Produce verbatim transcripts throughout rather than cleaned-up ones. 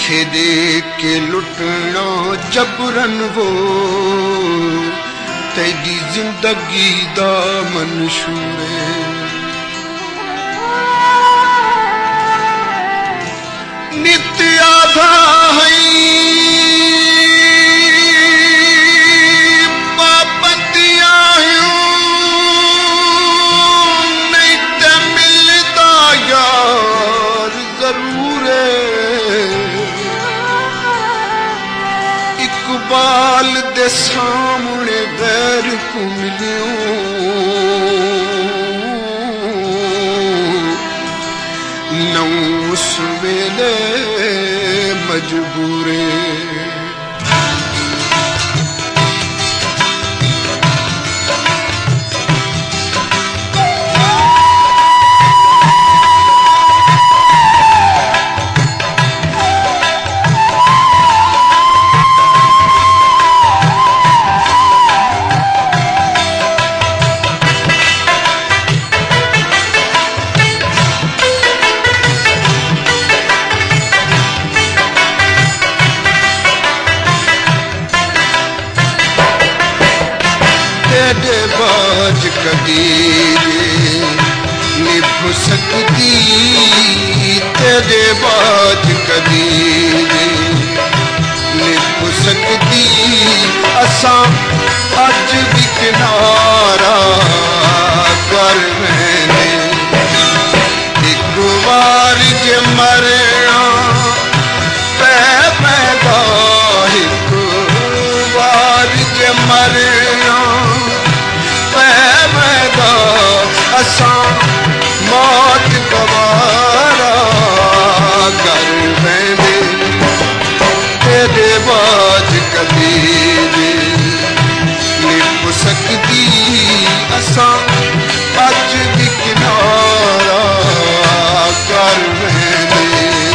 खेदे के लुटना जबरन वो तेरी जिंदगी दा मंशूर है। नित्य आधा है इकबाल दे सामने बैर को मिलियो नौ उस वेले मजबूरे। तेरे बाज कदीर निभ सकती, तेरे बाज कदीर निभ सकती। असां अज भी किनारा कर मैंने एक बार जे मरना पै पैदा, एक बार जे मरना असां मौत गवारा कर वेंदे। तेरे बाज कदीर निभ सकदी, असां अज भी किनारा कर वेंदे।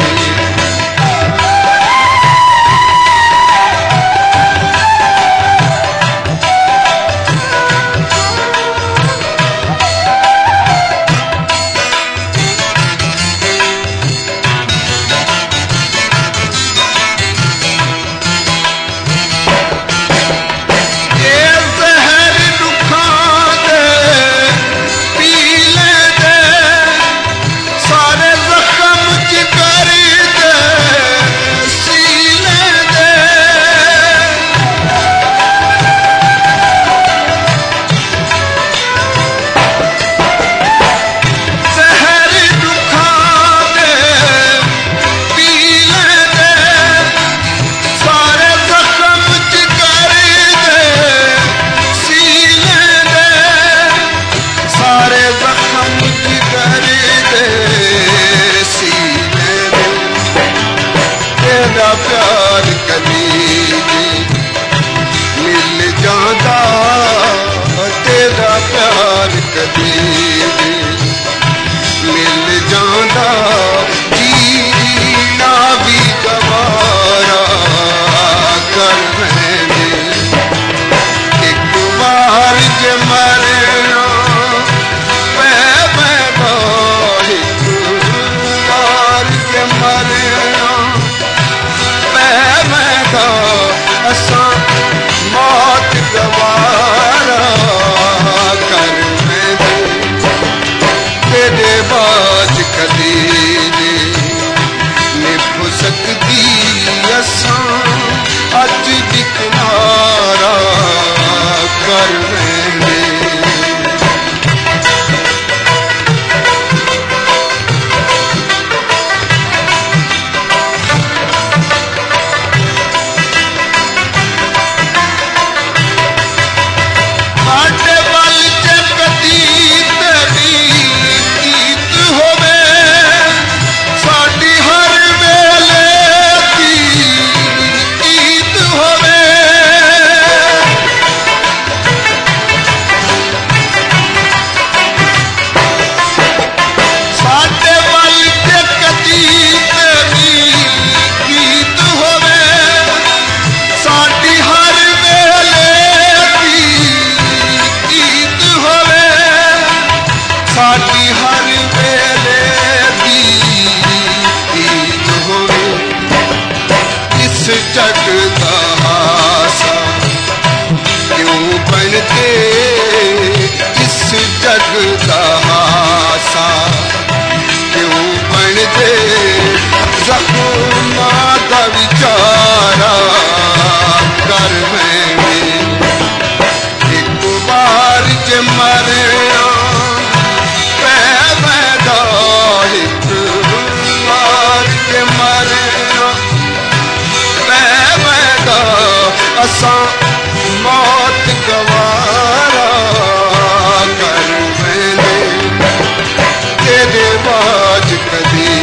जख्मां दा विचारा कर वेंदे एक बार जे मरना पै वेंदा एक बार जे मरना पै वेंदा असां मौत गवारा कर वेंदे तेरे बाज कदी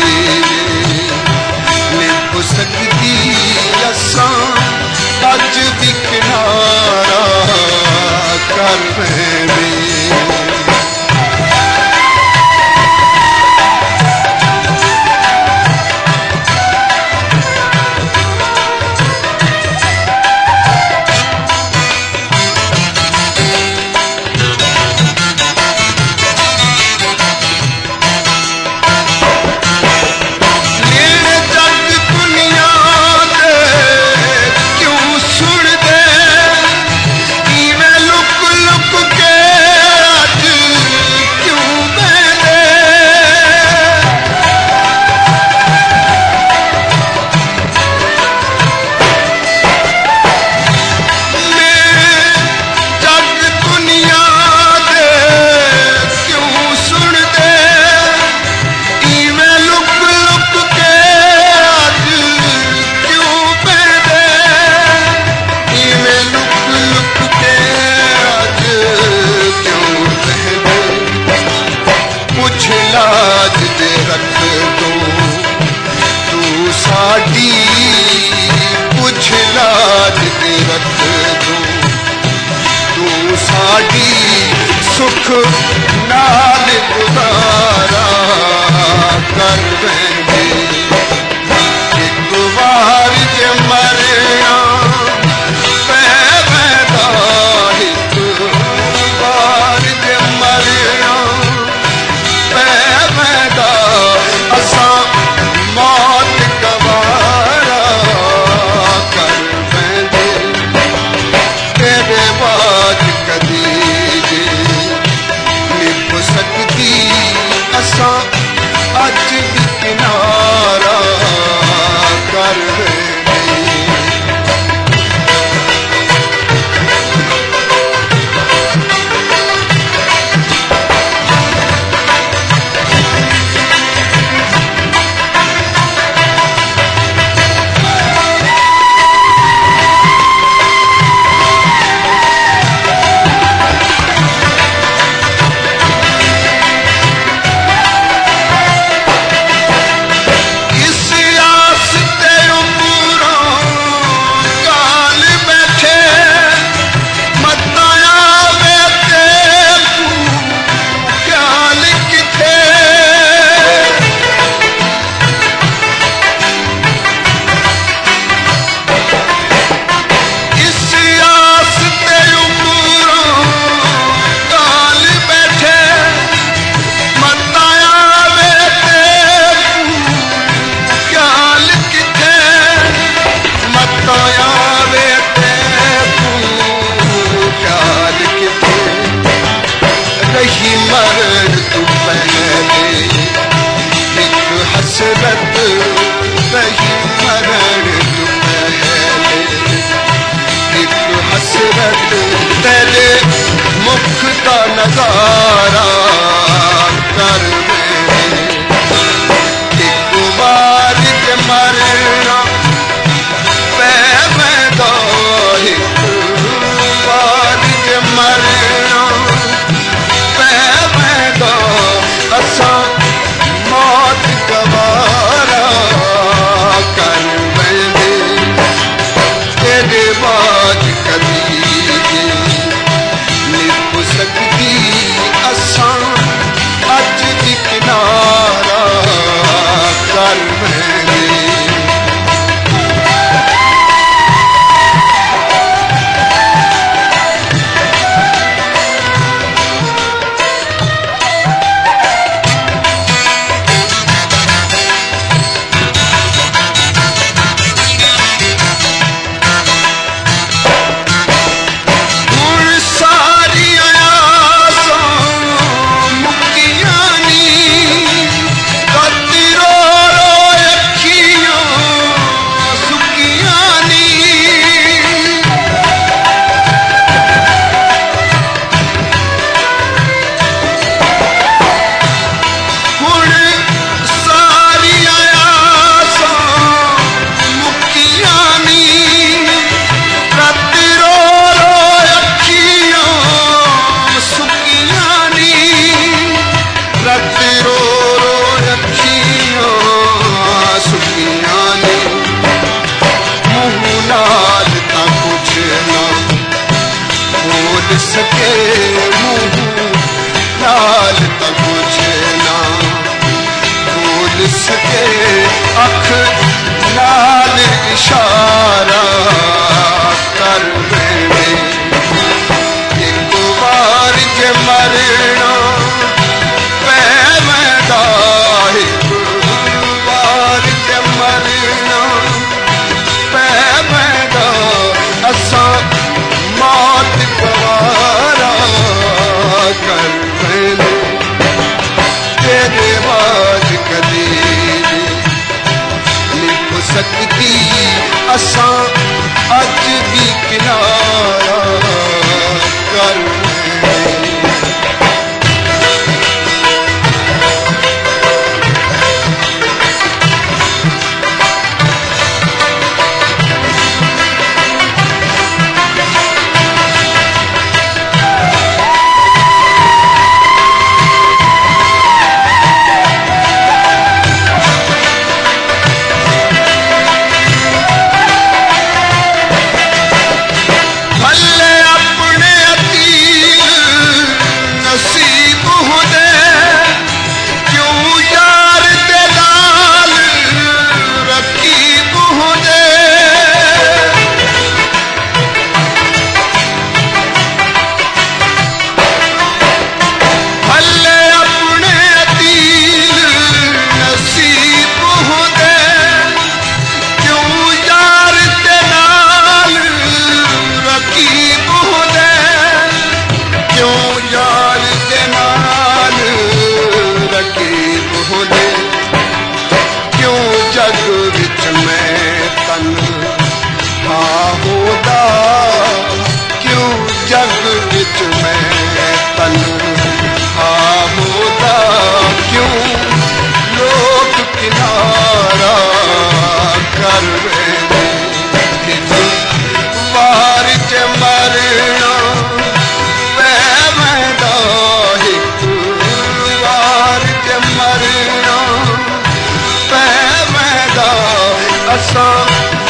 लिप सकदी असां अज भी किनारा कर वेंदे सुख नाल गुजारा कर वेंदे एक बार जे मरना पै वेंदा एक बार जे मरना पै वेंदा असां मौत गवारा कर वेंदे तेरे बाज कदी सकदी असां अज भी किनारा कर तेरे मुख का नजारा कर एक बार जे मरना पै वेंदा एक बार जे मरना पै वेंदा असां मौत गवारा कर वेंदे तेरे बाज कदी लिप सकदी असां के अख नाल इशारा कर वेंदे एक बार जे मरना पैवंदा एक बार जे मरना पैवंदा असां मौत गवारा कर वेंदे तेरे बाद कदी नहीं हो सकती असां अज भी किनारा कर असां